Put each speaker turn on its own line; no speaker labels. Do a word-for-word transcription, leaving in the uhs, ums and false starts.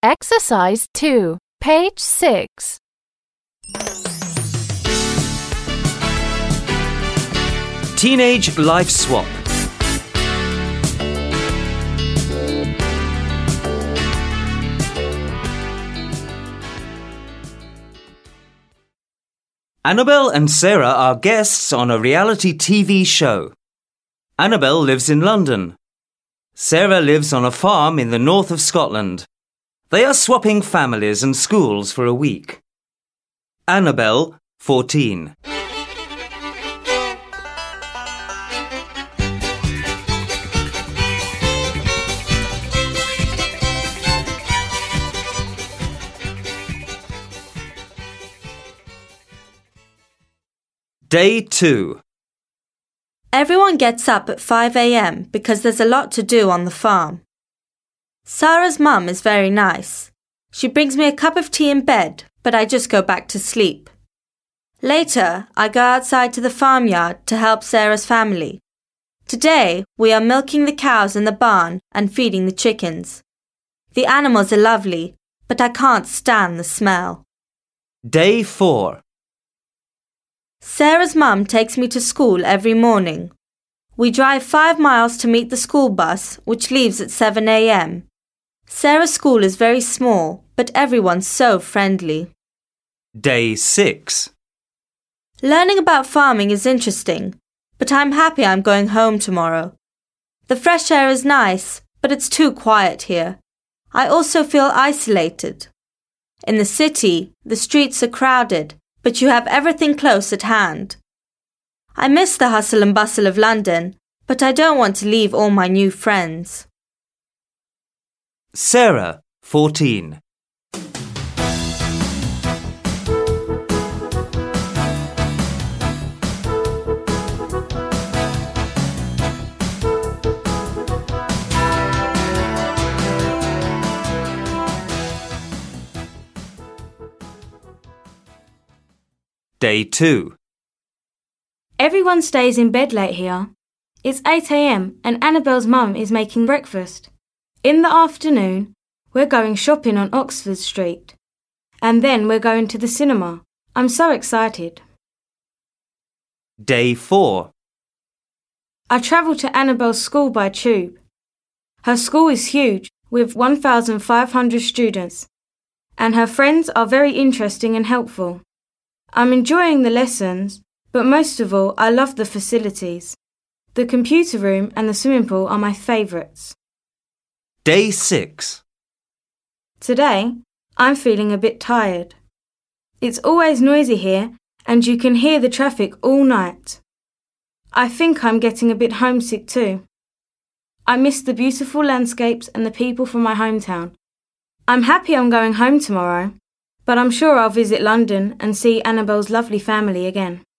Exercise two, page six.
Teenage Life Swap. Annabelle and Sarah are guests on a reality T V show. Annabelle lives in London. Sarah lives on a farm in the north of Scotland. They are swapping families and schools for a week. Annabelle, fourteen. Day two.
Everyone gets up at five a m because there's a lot to do on the farm. Sarah's mum is very nice. She brings me a cup of tea in bed, but I just go back to sleep. Later, I go outside to the farmyard to help Sarah's family. Today, we are milking the cows in the barn and feeding the chickens. The animals are lovely, but I can't stand the smell.
Day four.
Sarah's mum takes me to school every morning. We drive five miles to meet the school bus, which leaves at seven a m Sarah's school is very small, but everyone's so friendly.
Day six.
Learning about farming is interesting, but I'm happy I'm going home tomorrow. The fresh air is nice, but it's too quiet here. I also feel isolated. In the city, the streets are crowded, but you have everything close at hand. I miss the hustle and bustle of London, but I don't want to leave all my new friends.
Sarah, fourteen. Day two.
Everyone stays in bed late here. It's eight a m and Annabelle's mum is making breakfast. In the afternoon, we're going shopping on Oxford Street. And then we're going to the cinema. I'm so excited.
Day four.
I travel to Annabelle's school by tube. Her school is huge with one thousand five hundred students. And her friends are very interesting and helpful. I'm enjoying the lessons, but most of all, I love the facilities. The computer room and the swimming pool are my favourites.
Day six.
Today, I'm feeling a bit tired. It's always noisy here, and you can hear the traffic all night. I think I'm getting a bit homesick too. I miss the beautiful landscapes and the people from my hometown. I'm happy I'm going home tomorrow. But I'm sure I'll visit London and see Annabelle's lovely family again.